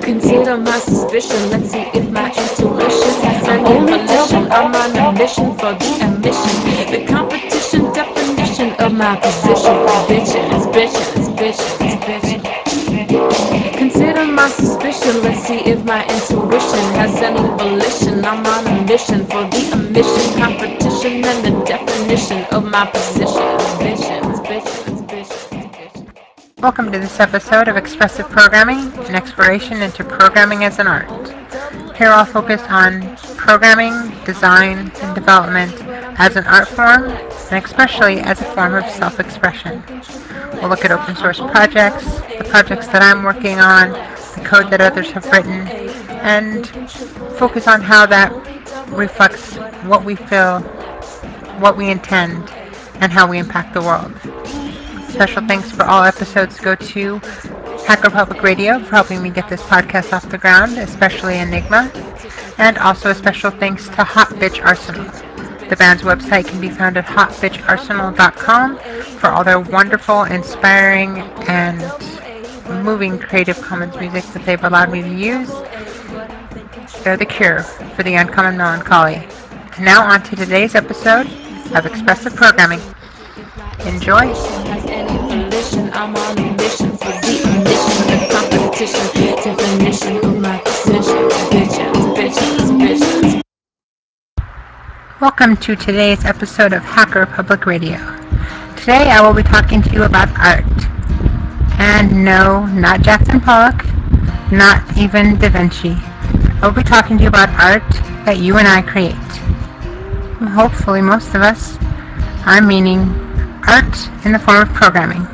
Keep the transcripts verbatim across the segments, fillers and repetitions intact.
Consider my suspicion. Let's see if my intuition has any volition. I'm on a mission for the admission. The competition definition of my position is bitchin', it's bitchin', it's bitchin', it's bitchin'. Consider my suspicion. Let's see if my intuition has any volition. I'm on a mission for the admission, competition, and the definition of my position is bitchin', it's bitchin', it's bitchin', it's bitchin'. Welcome to this episode of Expressive Programming, an exploration into programming as an art. Here I'll focus on programming, design, and development as an art form, and especially as a form of self-expression. We'll look at open source projects, the projects that I'm working on, the code that others have written, and focus on how that reflects what we feel, what we intend, and how we impact the world. Special thanks for all episodes go to Hacker Public Radio for helping me get this podcast off the ground, especially Enigma. And also a special thanks to Hot Bitch Arsenal. The band's website can be found at hot bitch arsenal dot com for all their wonderful, inspiring, and moving Creative Commons music that they've allowed me to use. They're the cure for the uncommon melancholy. And now on to today's episode of Expressive Programming. Enjoy. Has any volition? I'm on a mission for the admission, the competition, definition of my position. Bitches, bitches, bitches. Welcome to today's episode of Hacker Public Radio. Today I will be talking to you about art. And no, not Jackson Pollock, not even Da Vinci. I will be talking to you about art that you and I create. Hopefully most of us. I'm meaning art in the form of programming.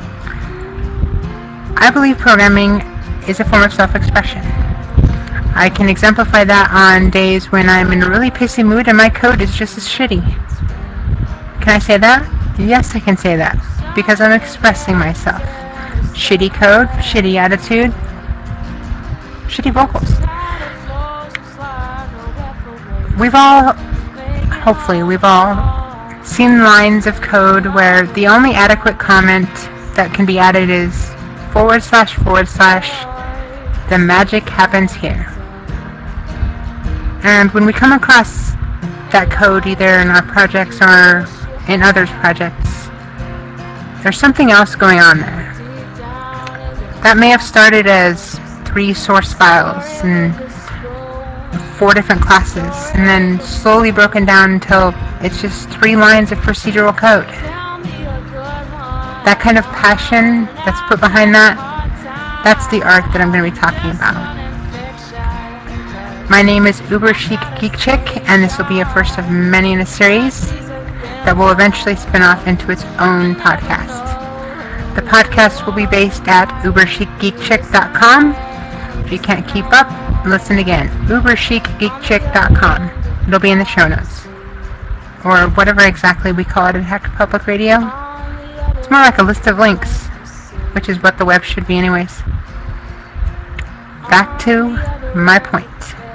I believe programming is a form of self-expression. I can exemplify that on days when I'm in a really pissy mood and my code is just as shitty. Can I say that? Yes, I can say that, because I'm expressing myself. Shitty code, shitty attitude, shitty vocals. We've all, hopefully, we've all seen lines of code where the only adequate comment that can be added is forward slash forward slash, the magic happens here. And when we come across that code either in our projects or in others' projects, there's something else going on there. That may have started as three source files and four different classes, and then slowly broken down until it's just three lines of procedural code. That kind of passion that's put behind that, that's the art that I'm going to be talking about. My name is Uber Chic Geek Chick, and this will be a first of many in a series that will eventually spin off into its own podcast. The podcast will be based at uber chic geek chick dot com. If you can't keep up, listen again. uber chic geek chick dot com. It'll be in the show notes. Or whatever exactly we call it at Hacker Public Radio. It's more like a list of links, which is what the web should be anyways. Back to my point.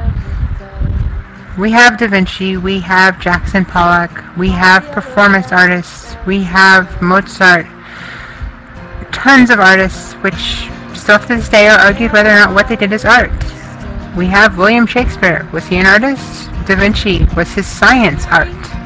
We have Da Vinci, we have Jackson Pollock, we have performance artists, we have Mozart, tons of artists which still to this day are argued whether or not what they did is art. We have William Shakespeare. Was he an artist? Da Vinci. Was his science art?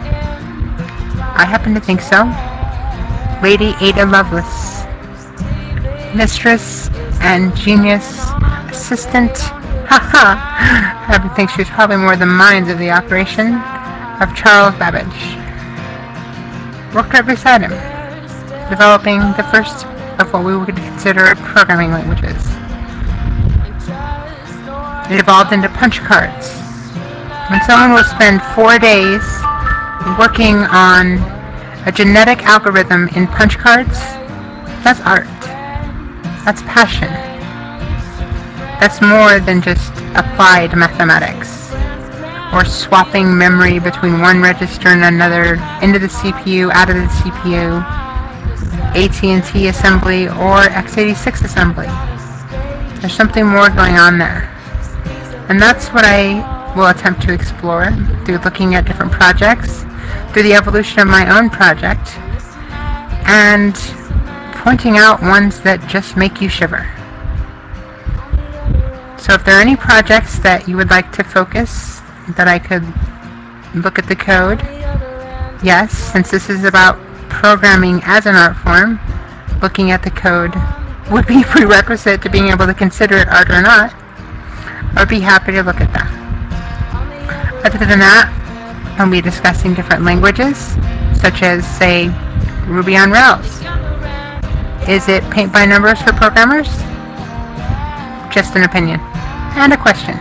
I happen to think so. Lady Ada Lovelace. Mistress and genius assistant. Haha. I would think she was probably more the minds of the operation of Charles Babbage. Worked right beside him, developing the first of what we would consider programming languages. It evolved into punch cards. When someone will spend four days working on a genetic algorithm in punch cards, that's art. That's passion. That's more than just applied mathematics, or swapping memory between one register and another, into the C P U, out of the C P U, A T and T assembly, or x eighty-six assembly. There's something more going on there. And that's what I will attempt to explore through looking at different projects, through the evolution of my own project, and pointing out ones that just make you shiver. So if there are any projects that you would like to focus, that I could look at the code, yes, since this is about programming as an art form, looking at the code would be prerequisite to being able to consider it art or not. I'd be happy to look at that. Other than that, I'll be discussing different languages, such as, say, Ruby on Rails. Is it paint by numbers for programmers? Just an opinion. And a question.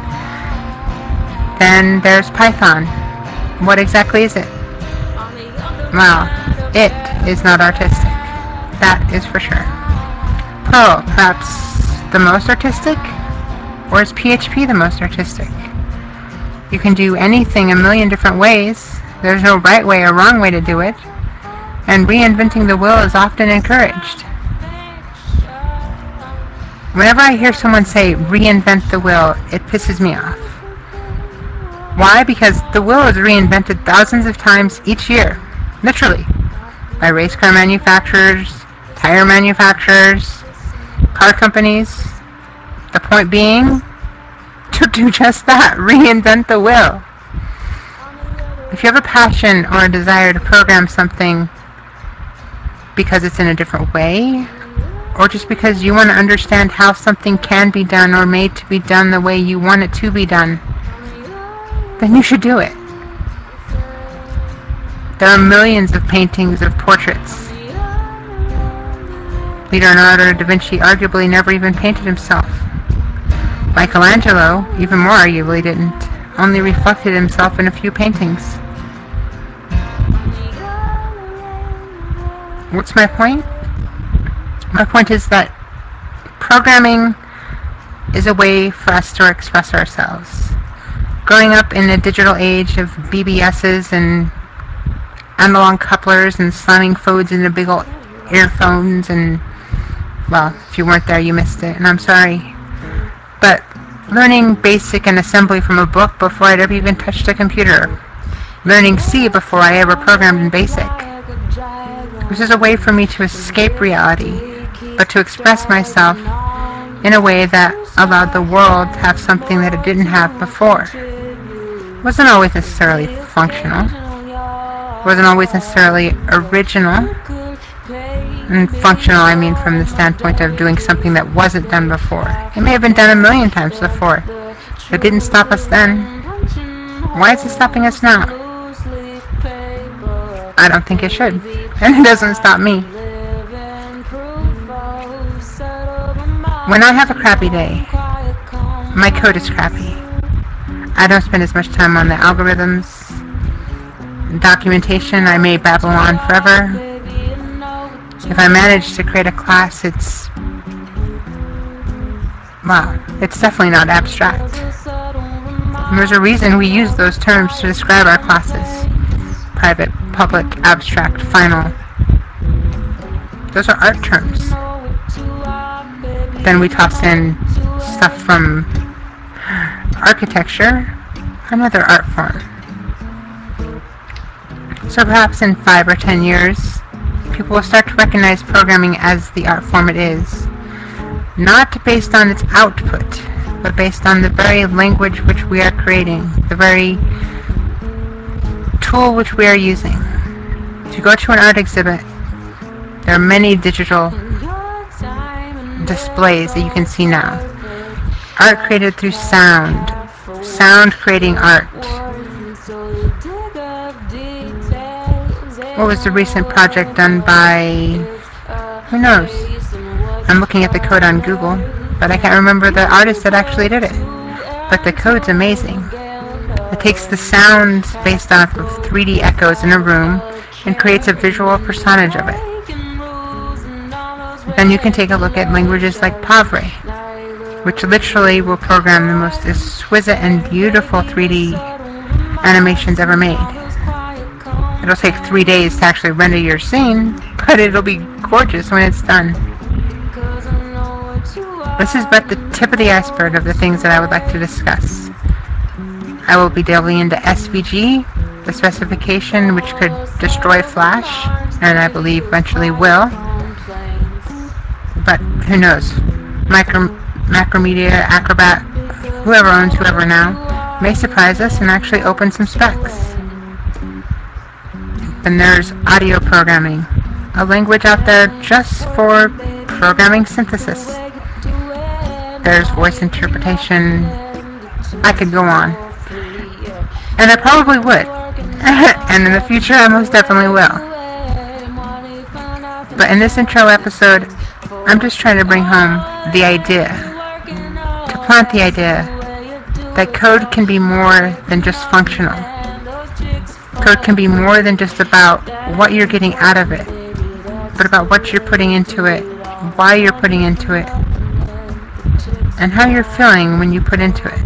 Then there's Python. What exactly is it? Well, it is not artistic. That is for sure. Perl, perhaps the most artistic? Or is P H P the most artistic? You can do anything a million different ways. There's no right way or wrong way to do it. And reinventing the wheel is often encouraged. Whenever I hear someone say reinvent the wheel, it pisses me off. Why? Because the wheel is reinvented thousands of times each year. Literally. By race car manufacturers, tire manufacturers, car companies. The point being, to do just that, reinvent the wheel. If you have a passion or a desire to program something because it's in a different way, or just because you want to understand how something can be done or made to be done the way you want it to be done, then you should do it. There are millions of paintings of portraits. Leonardo da Vinci arguably never even painted himself. Michelangelo, even more arguably, didn't, only reflected himself in a few paintings. What's my point? My point is that programming is a way for us to express ourselves. Growing up in a digital age of B B Ss and analog couplers and slamming phones into big old earphones, and, well, if you weren't there, you missed it, and I'm sorry. But learning BASIC and assembly from a book before I'd ever even touched a computer. Learning C before I ever programmed in BASIC. This is a way for me to escape reality, but to express myself in a way that allowed the world to have something that it didn't have before. It wasn't always necessarily functional. It wasn't always necessarily original. And functional, I mean from the standpoint of doing something that wasn't done before. It may have been done a million times before, but it didn't stop us then. Why is it stopping us now? I don't think it should. And it doesn't stop me. When I have a crappy day, my code is crappy. I don't spend as much time on the algorithms. Documentation, I may babble on forever. If I manage to create a class, it's, well, it's definitely not abstract. And there's a reason we use those terms to describe our classes. Private, public, abstract, final. Those are art terms. Then we toss in stuff from architecture, another art form. So perhaps in five or ten years, people will start to recognize programming as the art form it is, not based on its output, but based on the very language which we are creating, the very tool which we are using. If you go to an art exhibit, there are many digital displays that you can see now. Art created through sound. Sound creating art. What was the recent project done by... Who knows? I'm looking at the code on Google, but I can't remember the artist that actually did it. But the code's amazing. It takes the sounds based off of three D echoes in a room and creates a visual personage of it. Then you can take a look at languages like Pavre, which literally will program the most exquisite and beautiful three D animations ever made. It'll take three days to actually render your scene, but it'll be gorgeous when it's done. This is but the tip of the iceberg of the things that I would like to discuss. I will be delving into S V G, the specification which could destroy Flash, and I believe eventually will. But who knows? Micro Macromedia, Acrobat, whoever owns whoever now, may surprise us and actually open some specs. Then there's audio programming, a language out there just for programming synthesis. There's voice interpretation. I could go on. And I probably would. And in the future, I most definitely will. But in this intro episode, I'm just trying to bring home the idea, to plant the idea that code can be more than just functional. Code can be more than just about what you're getting out of it, but about what you're putting into it, why you're putting into it, and how you're feeling when you put into it.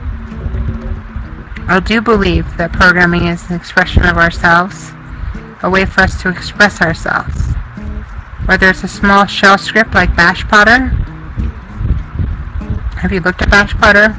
I do believe that programming is an expression of ourselves, a way for us to express ourselves. Whether it's a small shell script like Bashpotter. Have you looked at Bashpotter?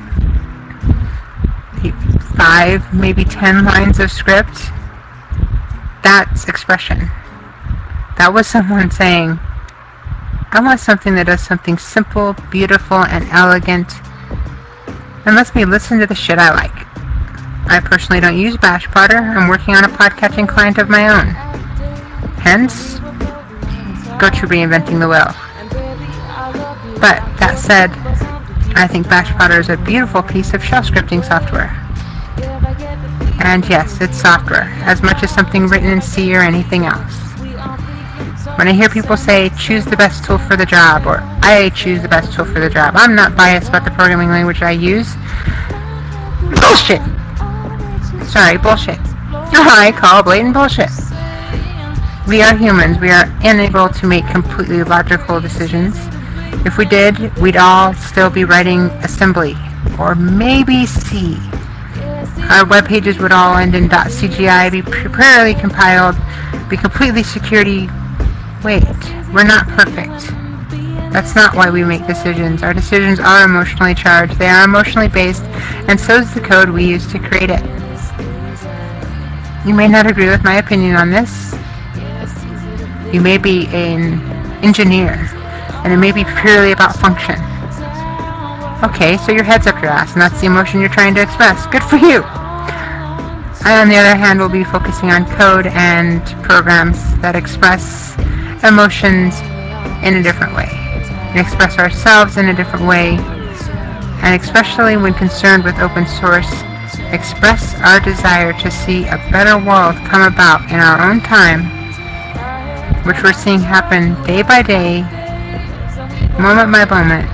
Five, maybe ten lines of script. That's expression. That was someone saying, I want something that does something simple, beautiful, and elegant, and lets me listen to the shit I like. I personally don't use Bashpotter. I'm working on a podcatching client of my own. Hence, go to reinventing the wheel. But that said, I think Bashpotter is a beautiful piece of shell scripting software. And yes, it's software, as much as something written in C or anything else. When I hear people say, choose the best tool for the job, or I choose the best tool for the job, I'm not biased about the programming language I use. Bullshit! Sorry, bullshit. I call blatant bullshit. We are humans. We are unable to make completely logical decisions. If we did, we'd all still be writing assembly, or maybe C. Our web pages would all end in .cgi, be properly compiled, be completely security. Wait, we're not perfect. That's not why we make decisions. Our decisions are emotionally charged, they are emotionally based, and so is the code we use to create it. You may not agree with my opinion on this. You may be an engineer, and it may be purely about function. Okay, so your head's up your ass, and that's the emotion you're trying to express. Good for you! I, on the other hand, will be focusing on code and programs that express emotions in a different way, and express ourselves in a different way, and especially when concerned with open source, express our desire to see a better world come about in our own time, which we're seeing happen day by day, moment by moment,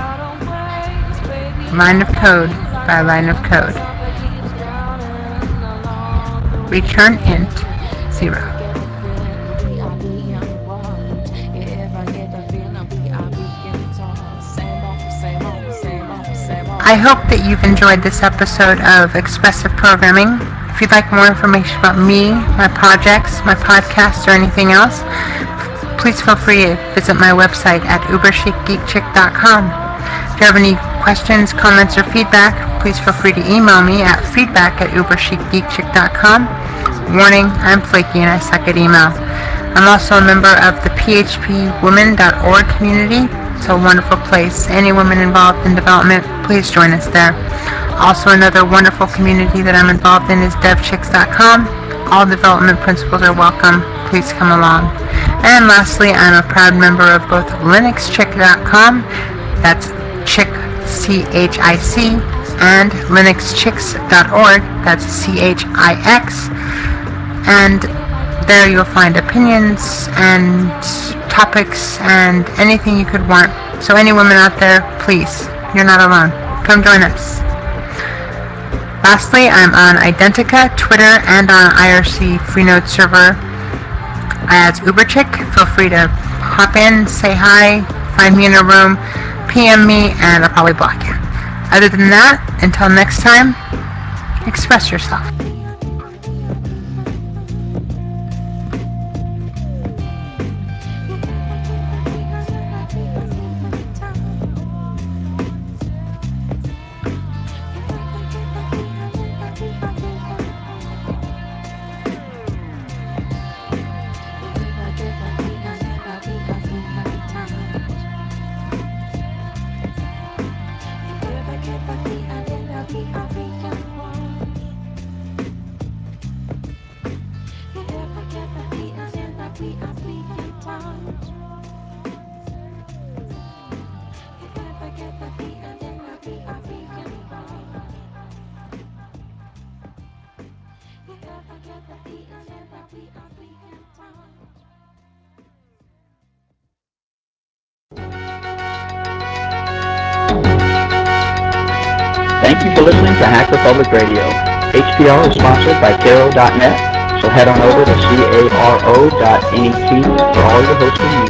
line of code by line of code. Return int zero. I hope that you've enjoyed this episode of Expressive Programming. If you'd like more information about me, my projects, my podcasts, or anything else, please feel free to visit my website at uber chic geek chick dot com. If you have any questions, comments, or feedback, please feel free to email me at feedback at uber chic geek chick dot com. Warning, I'm flaky and I suck at email. I'm also a member of the p h p women dot org community. It's a wonderful place. Any women involved in development, please join us there. Also, another wonderful community that I'm involved in is dev chicks dot com. All development principles are welcome. Please come along. And lastly, I'm a proud member of both linux chick dot com, that's chick, C H I C, and linux chicks dot org, that's C H I X. And there you'll find opinions and topics and anything you could want. So any women out there, please, you're not alone. Come join us. Lastly, I'm on Identica, Twitter, and on I R C Freenode server as UberChick. Feel free to hop in, say hi, find me in a room, P M me, and I'll probably block you. Other than that, until next time, express yourself. Thank you for listening to Hacker Public Radio. H P R is sponsored by Caro dot net, so head on over to caro dot net for all your hosting needs.